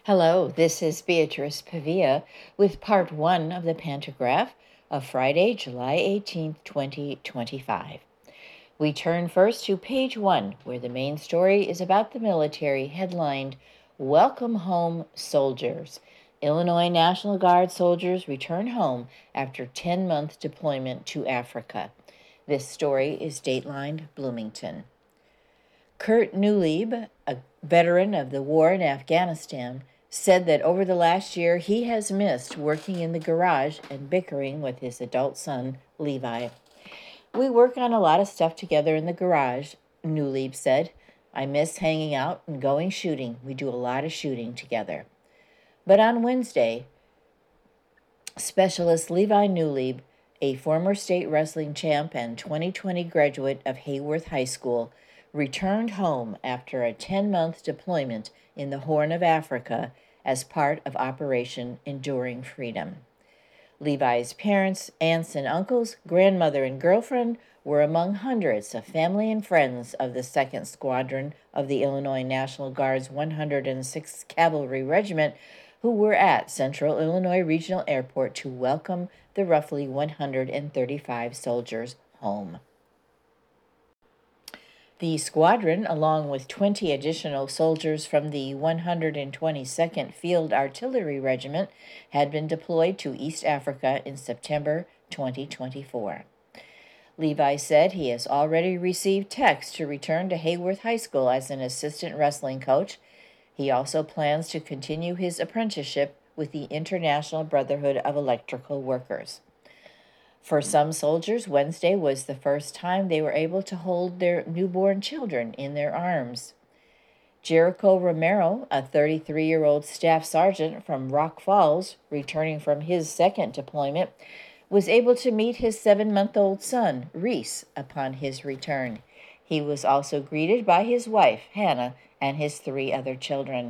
Hello, this is Beatrice Pavia with part one of the Pantograph of Friday, July 18th, 2025. We turn first to page one, where the main story is about the military, headlined, Welcome Home Soldiers. Illinois National Guard soldiers return home after 10-month deployment to Africa. This story is datelined Bloomington. Kurt Newlieb, a veteran of the war in Afghanistan, said that over the last year he has missed working in the garage and bickering with his adult son, Levi. We work on a lot of stuff together in the garage, Newlieb said. I miss hanging out and going shooting. We do a lot of shooting together. But on Wednesday, Specialist Levi Newlieb, a former state wrestling champ and 2020 graduate of Hayworth High School, returned home after a 10-month deployment in the Horn of Africa as part of Operation Enduring Freedom. Levi's parents, aunts and uncles, grandmother and girlfriend were among hundreds of family and friends of the 2nd Squadron of the Illinois National Guard's 106th Cavalry Regiment who were at Central Illinois Regional Airport to welcome the roughly 135 soldiers home. The squadron, along with 20 additional soldiers from the 122nd Field Artillery Regiment, had been deployed to East Africa in September 2024. Levi said he has already received texts to return to Hayworth High School as an assistant wrestling coach. He also plans to continue his apprenticeship with the International Brotherhood of Electrical Workers. For some soldiers, Wednesday was the first time they were able to hold their newborn children in their arms. Jericho Romero, a 33-year-old staff sergeant from Rock Falls, returning from his second deployment, was able to meet his 7-month-old son, Reese, upon his return. He was also greeted by his wife, Hannah, and his 3 other children.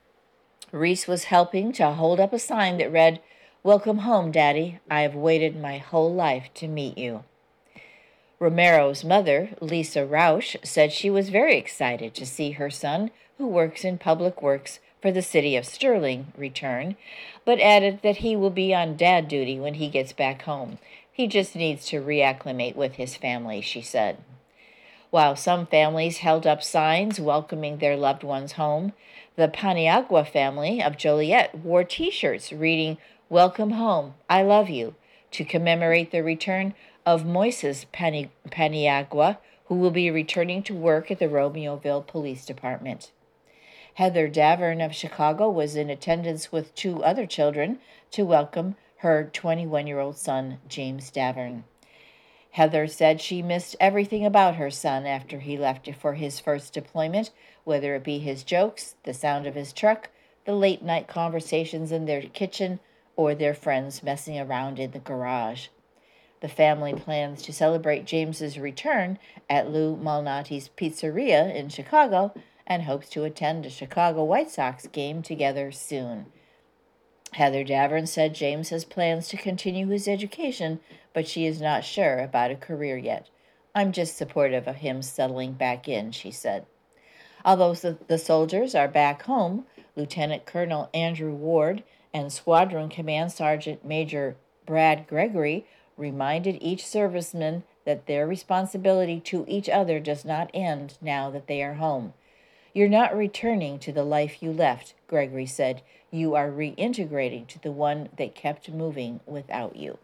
Reese was helping to hold up a sign that read, "Welcome home, Daddy. I have waited my whole life to meet you." Romero's mother, Lisa Rausch, said she was very excited to see her son, who works in public works for the city of Sterling, return, but added that he will be on dad duty when he gets back home. He just needs to reacclimate with his family, she said. While some families held up signs welcoming their loved ones home, the Paniagua family of Joliet wore T-shirts reading, "Welcome home, I love you," to commemorate the return of Moises Paniagua, who will be returning to work at the Romeoville Police Department. Heather Davern of Chicago was in attendance with 2 other children to welcome her 21-year-old son, James Davern. Heather said she missed everything about her son after he left for his first deployment, whether it be his jokes, the sound of his truck, the late-night conversations in their kitchen, or their friends messing around in the garage. The family plans to celebrate James's return at Lou Malnati's Pizzeria in Chicago and hopes to attend a Chicago White Sox game together soon. Heather Davern said James has plans to continue his education, but she is not sure about a career yet. "I'm just supportive of him settling back in," she said. Although the soldiers are back home, Lieutenant Colonel Andrew Ward and Squadron Command Sergeant Major Brad Gregory reminded each serviceman that their responsibility to each other does not end now that they are home. "You're not returning to the life you left," Gregory said. "You are reintegrating to the one that kept moving without you."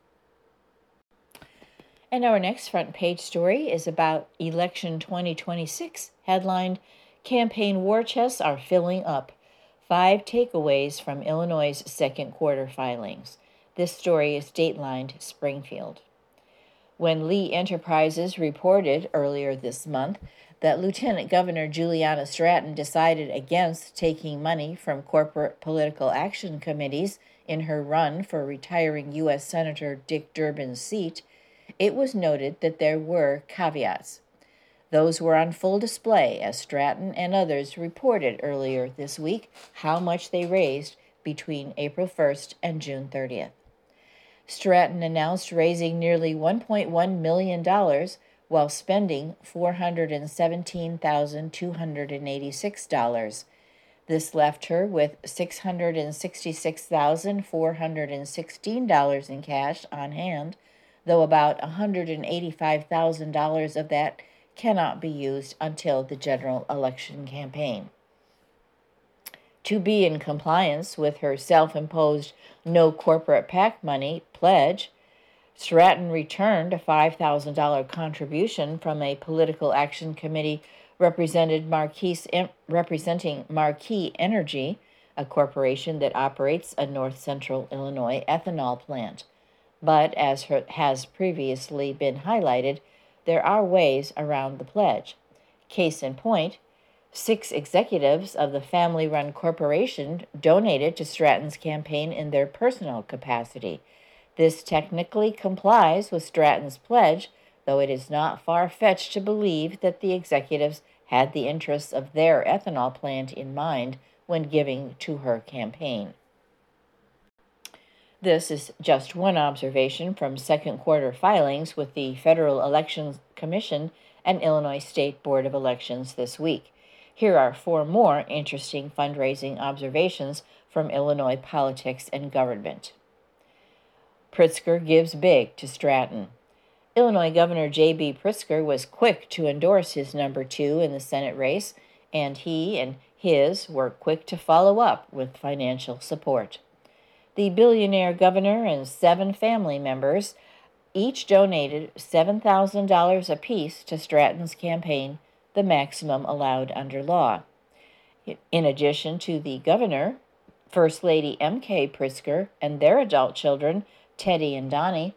And our next front page story is about Election 2026, headlined, "Campaign War Chests Are Filling Up. 5 Takeaways from Illinois' Second Quarter Filings." This story is datelined Springfield. When Lee Enterprises reported earlier this month that Lieutenant Governor Juliana Stratton decided against taking money from corporate political action committees in her run for retiring U.S. Senator Dick Durbin's seat, it was noted that there were caveats. Those were on full display as Stratton and others reported earlier this week how much they raised between April 1st and June 30th. Stratton announced raising nearly $1.1 million while spending $417,286. This left her with $666,416 in cash on hand, though about $185,000 of that cannot be used until the general election campaign. To be in compliance with her self-imposed no corporate PAC money pledge, Stratton returned a $5,000 contribution from a political action committee representing Marquis Energy, a corporation that operates a North Central Illinois ethanol plant. But as has previously been highlighted, there are ways around the pledge. Case in point, 6 executives of the family-run corporation donated to Stratton's campaign in their personal capacity. This technically complies with Stratton's pledge, though it is not far-fetched to believe that the executives had the interests of their ethanol plant in mind when giving to her campaign. This is just one observation from second quarter filings with the Federal Elections Commission and Illinois State Board of Elections this week. Here are 4 more interesting fundraising observations from Illinois politics and government. Pritzker gives big to Stratton. Illinois Governor J.B. Pritzker was quick to endorse his number 2 in the Senate race, and he and his were quick to follow up with financial support. The billionaire governor and 7 family members each donated $7,000 apiece to Stratton's campaign, the maximum allowed under law. In addition to the governor, First Lady M.K. Pritzker and their adult children, Teddy and Donnie,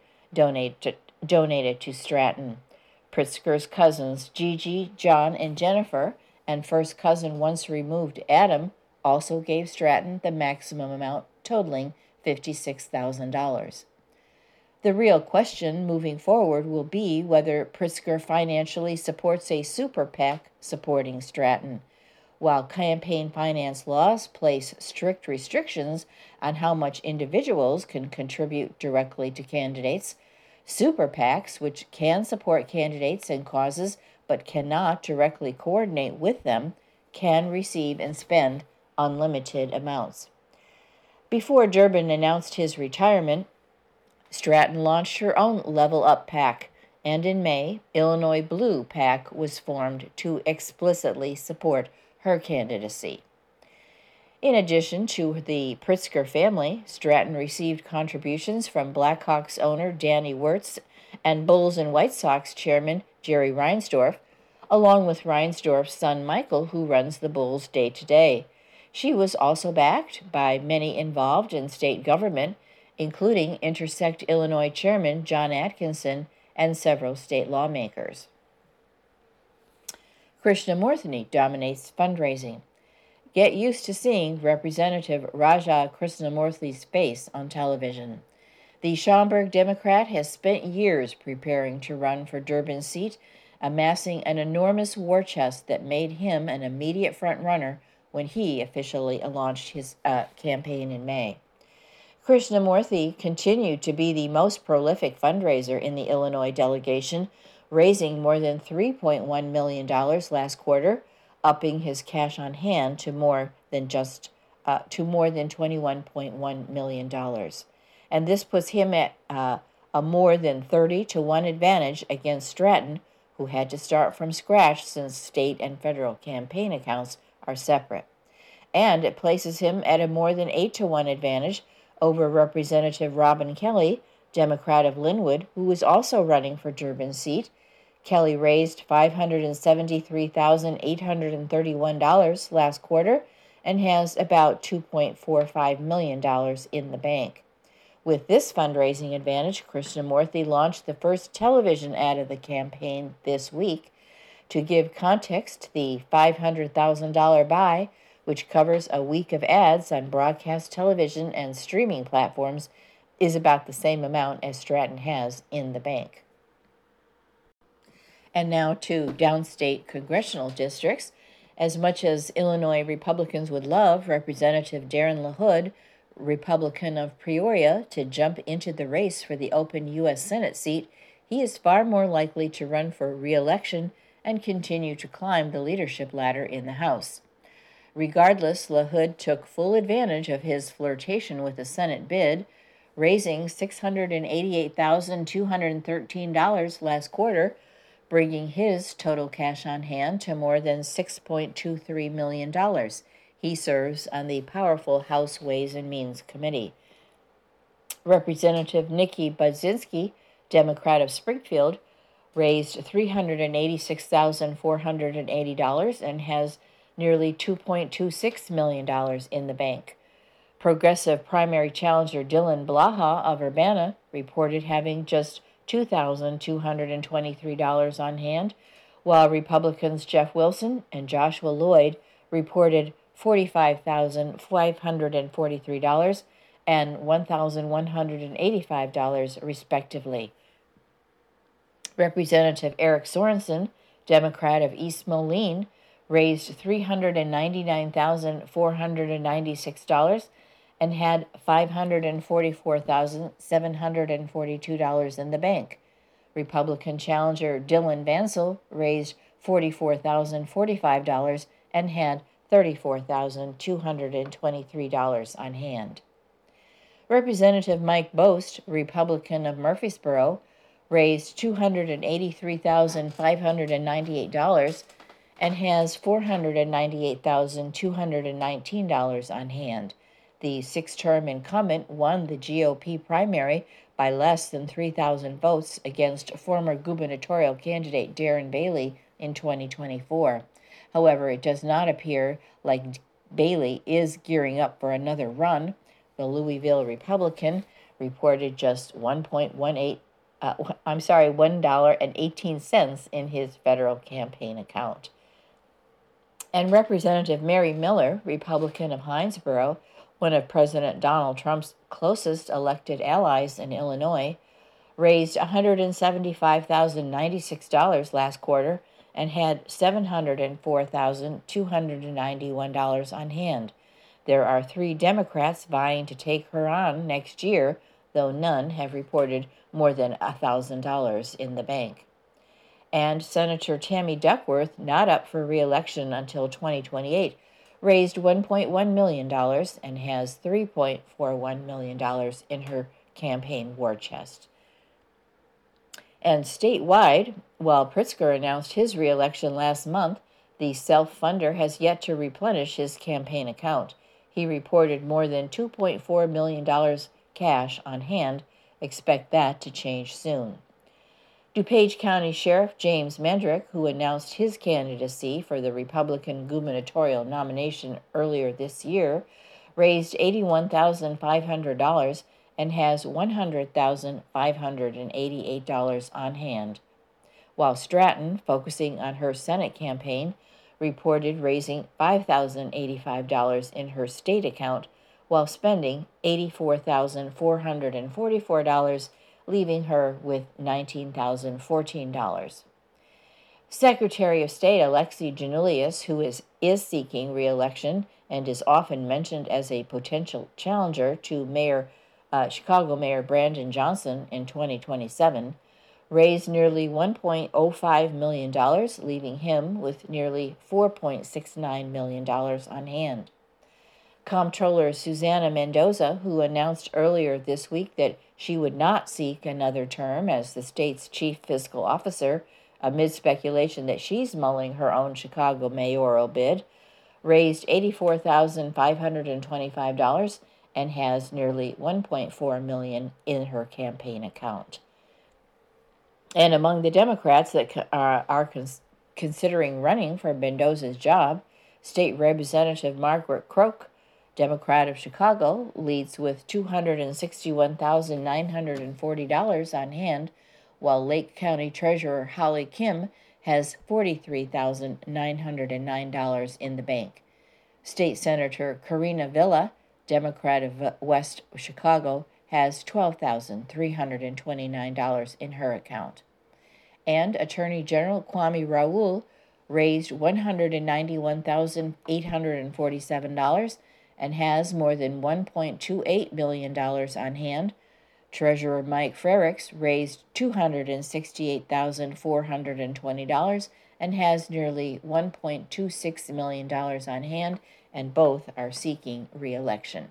donated to Stratton. Pritzker's cousins, Gigi, John, and Jennifer, and first cousin once removed, Adam, also gave Stratton the maximum amount, totaling $56,000. The real question moving forward will be whether Pritzker financially supports a super PAC supporting Stratton. While campaign finance laws place strict restrictions on how much individuals can contribute directly to candidates, super PACs, which can support candidates and causes but cannot directly coordinate with them, can receive and spend unlimited amounts. Before Durbin announced his retirement, Stratton launched her own Level Up PAC, and in May, Illinois Blue PAC was formed to explicitly support her candidacy. In addition to the Pritzker family, Stratton received contributions from Blackhawks owner Danny Wirtz and Bulls and White Sox chairman Jerry Reinsdorf, along with Reinsdorf's son Michael, who runs the Bulls day-to-day. She was also backed by many involved in state government, including Intersect Illinois Chairman John Atkinson and several state lawmakers. Krishnamurthy dominates fundraising. Get used to seeing Representative Raja Krishnamurthy's face on television. The Schaumburg Democrat has spent years preparing to run for Durbin's seat, amassing an enormous war chest that made him an immediate front-runner when he officially launched his campaign in May. Krishnamurthy continued to be the most prolific fundraiser in the Illinois delegation, raising more than $3.1 million last quarter, upping his cash on hand to more than $21.1 million. And this puts him at a more than 30-to-1 advantage against Stratton, who had to start from scratch since state and federal campaign accounts are separate. And it places him at a more than 8-to-1 advantage over Representative Robin Kelly, Democrat of Linwood, who is also running for Durbin's seat. Kelly raised $573,831 last quarter and has about $2.45 million in the bank. With this fundraising advantage, Krishnamurthy launched the first television ad of the campaign this week. To give context, the $500,000 buy, which covers a week of ads on broadcast television and streaming platforms, is about the same amount as Stratton has in the bank. And now to downstate congressional districts. As much as Illinois Republicans would love Representative Darren LaHood, Republican of Peoria, to jump into the race for the open U.S. Senate seat, he is far more likely to run for re-election and continue to climb the leadership ladder in the House. Regardless, LaHood took full advantage of his flirtation with the Senate bid, raising $688,213 last quarter, bringing his total cash on hand to more than $6.23 million. He serves on the powerful House Ways and Means Committee. Representative Nikki Budzinski, Democrat of Springfield, raised $386,480 and has nearly $2.26 million in the bank. Progressive primary challenger Dylan Blaha of Urbana reported having just $2,223 on hand, while Republicans Jeff Wilson and Joshua Lloyd reported $45,543 and $1,185, respectively. Representative Eric Sorensen, Democrat of East Moline, raised $399,496 and had $544,742 in the bank. Republican challenger Dylan Vansel raised $44,045 and had $34,223 on hand. Representative Mike Bost, Republican of Murfreesboro, raised $283,598 and has $498,219 on hand. The six-term incumbent won the GOP primary by less than 3,000 votes against former gubernatorial candidate Darren Bailey in 2024. However, it does not appear like Bailey is gearing up for another run. The Louisville Republican reported just $1.18 in his federal campaign account. And Representative Mary Miller, Republican of Hinesboro, one of President Donald Trump's closest elected allies in Illinois, raised $175,096 last quarter and had $704,291 on hand. There are 3 Democrats vying to take her on next year, though none have reported more than $1,000 in the bank. And Senator Tammy Duckworth, not up for re-election until 2028, raised $1.1 million and has $3.41 million in her campaign war chest. And statewide, while Pritzker announced his re-election last month, the self-funder has yet to replenish his campaign account. He reported more than $2.4 million cash on hand. Expect that to change soon. DuPage County Sheriff James Mendrick, who announced his candidacy for the Republican gubernatorial nomination earlier this year, raised $81,500 and has $100,588 on hand, while Stratton, focusing on her Senate campaign, reported raising $5,085 in her state account while spending $84,444, leaving her with $19,014. Secretary of State Alexi Giannoulias, who is seeking re-election and is often mentioned as a potential challenger to Chicago Mayor Brandon Johnson in 2027, raised nearly $1.05 million, leaving him with nearly $4.69 million on hand. Comptroller Susana Mendoza, who announced earlier this week that she would not seek another term as the state's chief fiscal officer, amid speculation that she's mulling her own Chicago mayoral bid, raised $84,525 and has nearly $1.4 million in her campaign account. And among the Democrats that are considering running for Mendoza's job, State Representative Margaret Croak, Democrat of Chicago, leads with $261,940 on hand, while Lake County Treasurer Holly Kim has $43,909 in the bank. State Senator Karina Villa, Democrat of West Chicago, has $12,329 in her account. And Attorney General Kwame Raoul raised $191,847 and has more than $1.28 million on hand. Treasurer Mike Frericks raised $268,420 and has nearly $1.26 million on hand. and both are seeking re-election.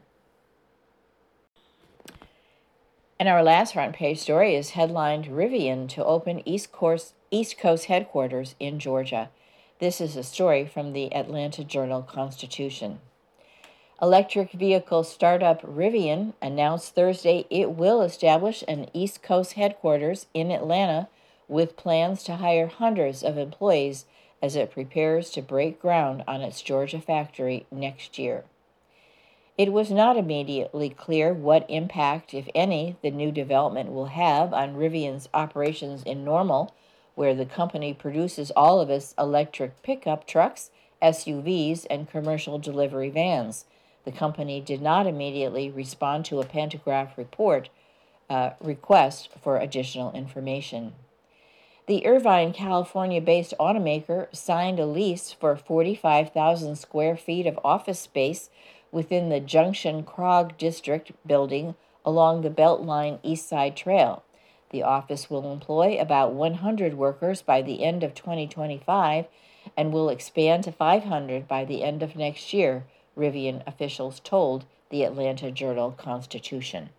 And our last front page story is headlined Rivian to open East Coast headquarters in Georgia. This is a story from the Atlanta Journal-Constitution. Electric vehicle startup Rivian announced Thursday it will establish an East Coast headquarters in Atlanta with plans to hire hundreds of employees as it prepares to break ground on its Georgia factory next year. It was not immediately clear what impact, if any, the new development will have on Rivian's operations in Normal, where the company produces all of its electric pickup trucks, SUVs, and commercial delivery vans. The company did not immediately respond to a Pantograph report request for additional information. The Irvine, California-based automaker signed a lease for 45,000 square feet of office space within the Junction Krog District building along the Beltline East Side Trail. The office will employ about 100 workers by the end of 2025 and will expand to 500 by the end of next year, Rivian officials told the Atlanta Journal-Constitution.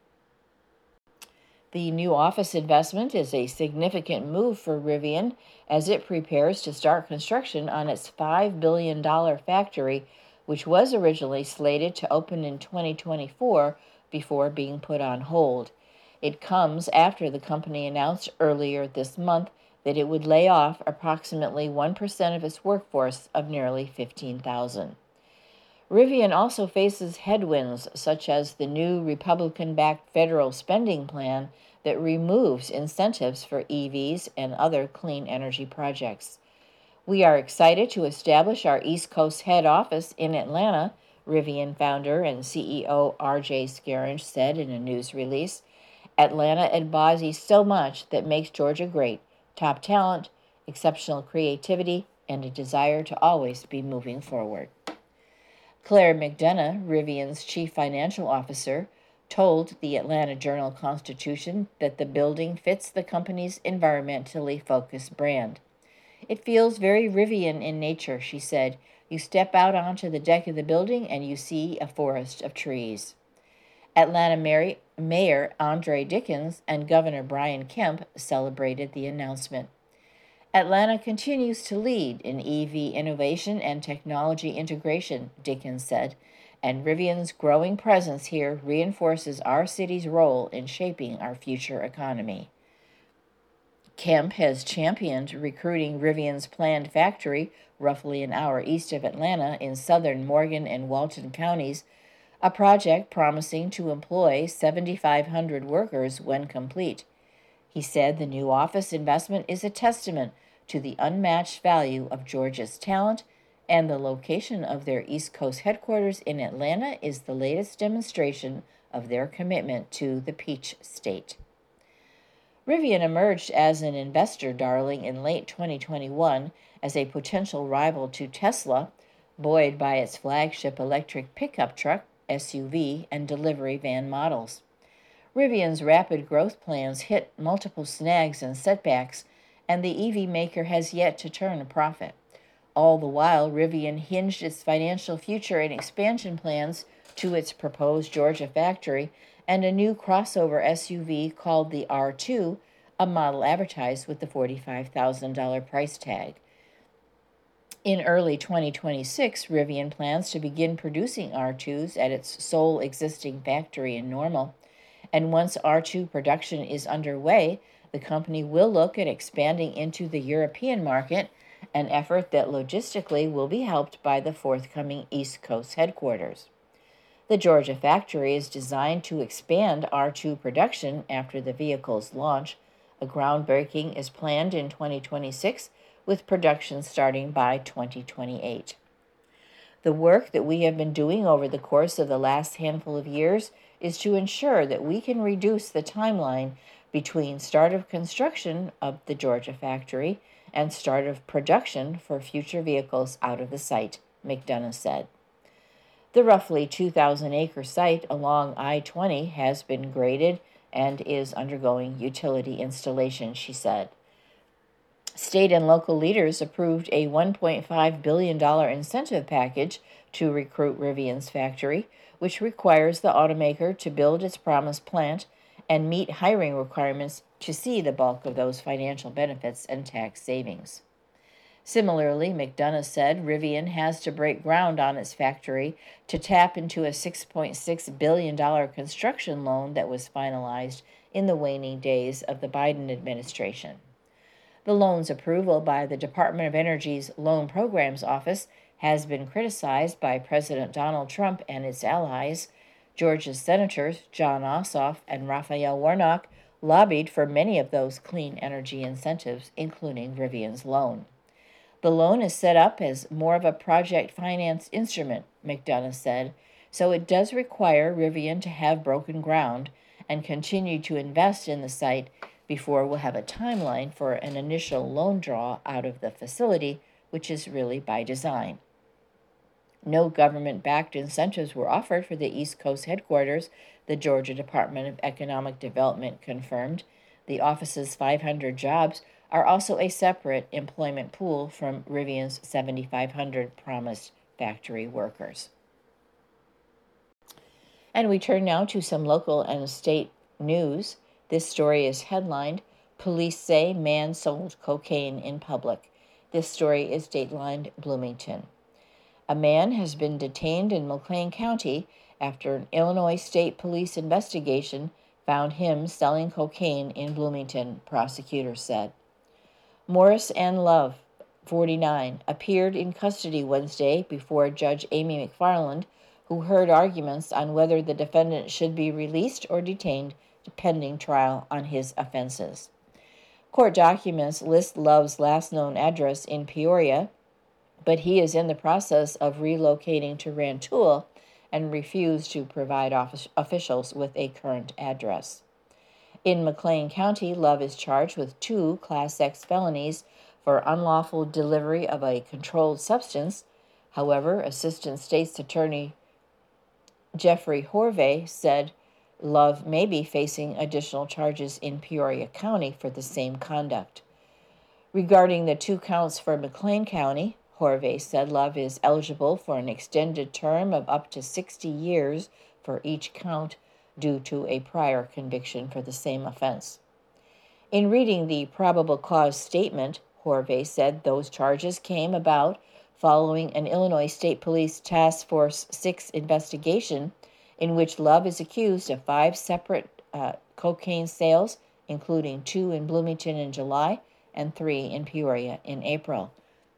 The new office investment is a significant move for Rivian as it prepares to start construction on its $5 billion factory, which was originally slated to open in 2024 before being put on hold. It comes after the company announced earlier this month that it would lay off approximately 1% of its workforce of nearly 15,000. Rivian also faces headwinds, such as the new Republican-backed federal spending plan that removes incentives for EVs and other clean energy projects. We are excited to establish our East Coast head office in Atlanta, Rivian founder and CEO R.J. Scaringe said in a news release. Atlanta embodies so much that makes Georgia great: top talent, exceptional creativity, and a desire to always be moving forward. Claire McDonough, Rivian's chief financial officer, told the Atlanta Journal-Constitution that the building fits the company's environmentally focused brand. It feels very Rivian in nature, she said. You step out onto the deck of the building and you see a forest of trees. Atlanta Mayor Andre Dickens and Governor Brian Kemp celebrated the announcement. Atlanta continues to lead in EV innovation and technology integration, Dickens said, and Rivian's growing presence here reinforces our city's role in shaping our future economy. Kemp has championed recruiting Rivian's planned factory, roughly an hour east of Atlanta in southern Morgan and Walton counties, a project promising to employ 7,500 workers when complete. He said the new office investment is a testament to the unmatched value of Georgia's talent, and the location of their East Coast headquarters in Atlanta is the latest demonstration of their commitment to the Peach State. Rivian emerged as an investor darling in late 2021 as a potential rival to Tesla, buoyed by its flagship electric pickup truck, SUV, and delivery van models. Rivian's rapid growth plans hit multiple snags and setbacks, and the EV maker has yet to turn a profit. All the while, Rivian hinged its financial future and expansion plans to its proposed Georgia factory and a new crossover SUV called the R2, a model advertised with the $45,000 price tag. In early 2026, Rivian plans to begin producing R2s at its sole existing factory in Normal. And once R2 production is underway, the company will look at expanding into the European market, an effort that logistically will be helped by the forthcoming East Coast headquarters. The Georgia factory is designed to expand R2 production after the vehicle's launch. A groundbreaking is planned in 2026, with production starting by 2028. The work that we have been doing over the course of the last handful of years is to ensure that we can reduce the timeline between start of construction of the Georgia factory and start of production for future vehicles out of the site, McDonough said. The roughly 2,000-acre site along I-20 has been graded and is undergoing utility installation, she said. State and local leaders approved a $1.5 billion incentive package to recruit Rivian's factory, which requires the automaker to build its promised plant and meet hiring requirements to see the bulk of those financial benefits and tax savings. Similarly, McDonough said Rivian has to break ground on its factory to tap into a $6.6 billion construction loan that was finalized in the waning days of the Biden administration. The loan's approval by the Department of Energy's Loan Programs Office has been criticized by President Donald Trump and its allies. Georgia's senators Jon Ossoff and Raphael Warnock lobbied for many of those clean energy incentives, including Rivian's loan. The loan is set up as more of a project finance instrument, McDonough said, so it does require Rivian to have broken ground and continue to invest in the site before we'll have a timeline for an initial loan draw out of the facility, which is really by design. No government-backed incentives were offered for the East Coast headquarters, the Georgia Department of Economic Development confirmed. The office's 500 jobs are also a separate employment pool from Rivian's 7,500 promised factory workers. And we turn now to some local and state news. This story is headlined, Police Say Man Sold Cocaine in Public. This story is datelined Bloomington. A man has been detained in McLean County after an Illinois State Police investigation found him selling cocaine in Bloomington, prosecutors said. Morris N. Love, 49, appeared in custody Wednesday before Judge Amy McFarland, who heard arguments on whether the defendant should be released or detained pending trial on his offenses. Court documents list Love's last known address in Peoria, but he is in the process of relocating to Rantoul and refused to provide officials with a current address. In McLean County, Love is charged with 2 Class X felonies for unlawful delivery of a controlled substance. However, Assistant State's Attorney Jeffrey Horvey said Love may be facing additional charges in Peoria County for the same conduct. Regarding the 2 counts for McLean County, Horvey said Love is eligible for an extended term of up to 60 years for each count due to a prior conviction for the same offense. In reading the probable cause statement, Horvey said those charges came about following an Illinois State Police Task Force 6 investigation in which Love is accused of 5 separate cocaine sales, including 2 in Bloomington in July and 3 in Peoria in April.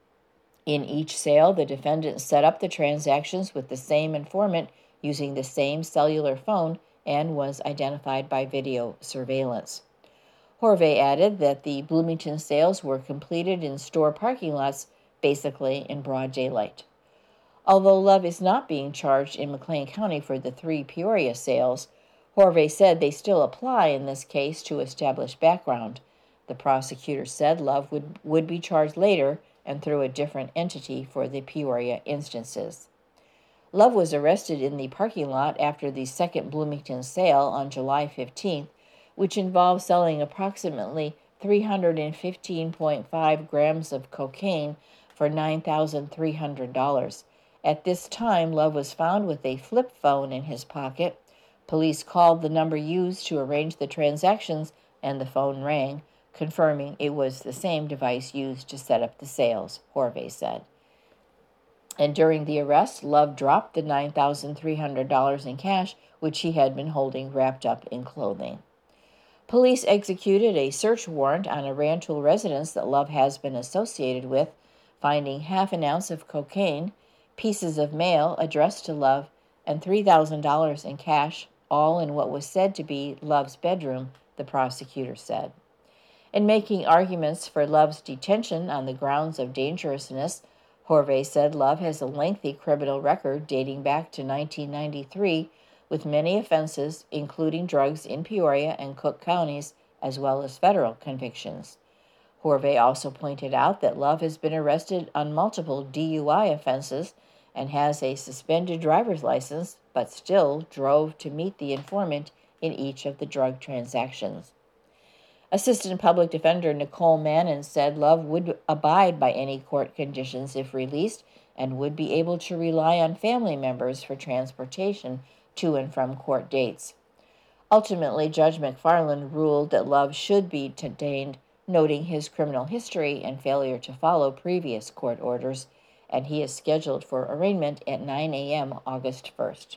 In each sale, the defendant set up the transactions with the same informant using the same cellular phone and was identified by video surveillance. Horvey added that the Bloomington sales were completed in store parking lots, basically in broad daylight. Although Love is not being charged in McLean County for the 3 Peoria sales, Horvey said they still apply in this case to establish background. The prosecutor said Love would be charged later and through a different entity for the Peoria instances. Love was arrested in the parking lot after the second Bloomington sale on July 15th, which involved selling approximately 315.5 grams of cocaine for $9,300. At this time, Love was found with a flip phone in his pocket. Police called the number used to arrange the transactions, and the phone rang, confirming it was the same device used to set up the sales, Horvey said. And during the arrest, Love dropped the $9,300 in cash, which he had been holding wrapped up in clothing. Police executed a search warrant on a Rantoul residence that Love has been associated with, finding half an ounce of cocaine, pieces of mail addressed to Love, and $3,000 in cash, all in what was said to be Love's bedroom, the prosecutor said. In making arguments for Love's detention on the grounds of dangerousness, Horvey said Love has a lengthy criminal record dating back to 1993, with many offenses, including drugs in Peoria and Cook counties, as well as federal convictions. Horvey also pointed out that Love has been arrested on multiple DUI offenses and has a suspended driver's license, but still drove to meet the informant in each of the drug transactions. Assistant Public Defender Nicole Mannon said Love would abide by any court conditions if released and would be able to rely on family members for transportation to and from court dates. Ultimately, Judge McFarland ruled that Love should be detained, noting his criminal history and failure to follow previous court orders, and he is scheduled for arraignment at 9 a.m. August 1st.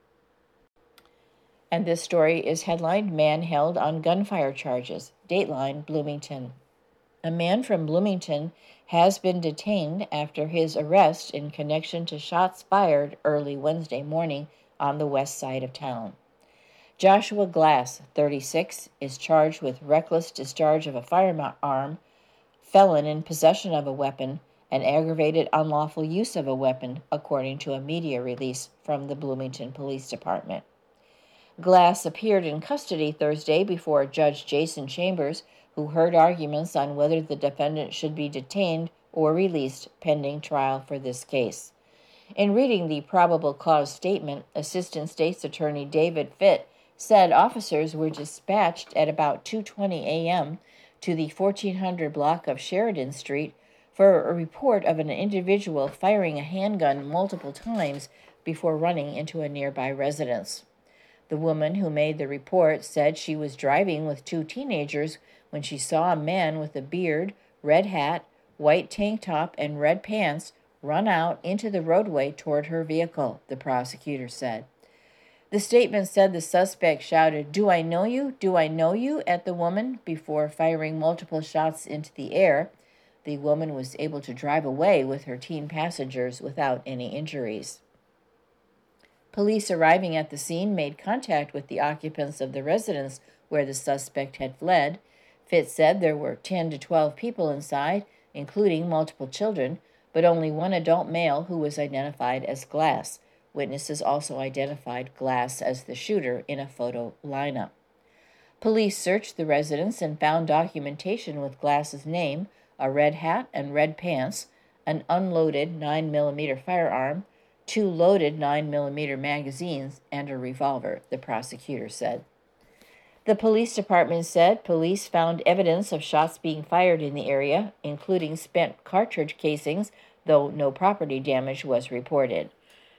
And this story is headlined, Man Held on Gunfire Charges, Dateline, Bloomington. A man from Bloomington has been detained after his arrest in connection to shots fired early Wednesday morning on the west side of town. Joshua Glass, 36, is charged with reckless discharge of a firearm, felon in possession of a weapon, and aggravated unlawful use of a weapon, according to a media release from the Bloomington Police Department. Glass appeared in custody Thursday before Judge Jason Chambers, who heard arguments on whether the defendant should be detained or released pending trial for this case. In reading the probable cause statement, Assistant State's Attorney David Fitt said officers were dispatched at about 2:20 a.m. to the 1400 block of Sheridan Street for a report of an individual firing a handgun multiple times before running into a nearby residence. The woman who made the report said she was driving with two teenagers when she saw a man with a beard, red hat, white tank top, and red pants run out into the roadway toward her vehicle, the prosecutor said. The statement said the suspect shouted, "Do I know you? Do I know you?" at the woman before firing multiple shots into the air. The woman was able to drive away with her teen passengers without any injuries. Police arriving at the scene made contact with the occupants of the residence where the suspect had fled. Fitz said there were 10 to 12 people inside, including multiple children, but only one adult male who was identified as Glass. Witnesses also identified Glass as the shooter in a photo lineup. Police searched the residence and found documentation with Glass's name, a red hat and red pants, an unloaded 9mm firearm, 2 loaded 9mm magazines, and a revolver, the prosecutor said. The police department said police found evidence of shots being fired in the area, including spent cartridge casings, though no property damage was reported.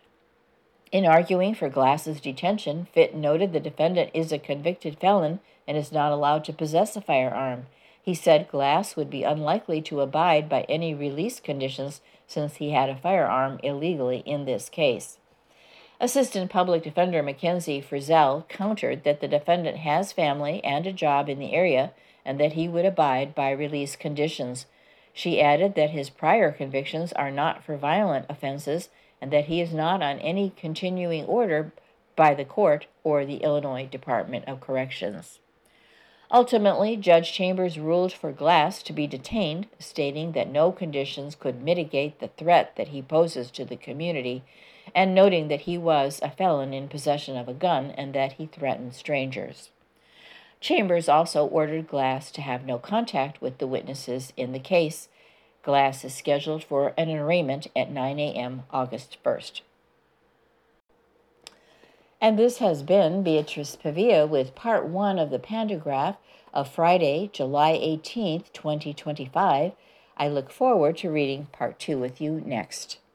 In arguing for Glass's detention, Fitt noted the defendant is a convicted felon and is not allowed to possess a firearm. He said Glass would be unlikely to abide by any release conditions since he had a firearm illegally in this case. Assistant Public Defender Mackenzie Frizzell countered that the defendant has family and a job in the area and that he would abide by release conditions. She added that his prior convictions are not for violent offenses and that he is not on any continuing order by the court or the Illinois Department of Corrections. Ultimately, Judge Chambers ruled for Glass to be detained, stating that no conditions could mitigate the threat that he poses to the community, and noting that he was a felon in possession of a gun and that he threatened strangers. Chambers also ordered Glass to have no contact with the witnesses in the case. Glass is scheduled for an arraignment at 9 a.m. August 1st. And this has been Beatrice Pavia with Part 1 of the Pandagraph of Friday, July 18th, 2025. I look forward to reading Part 2 with you next.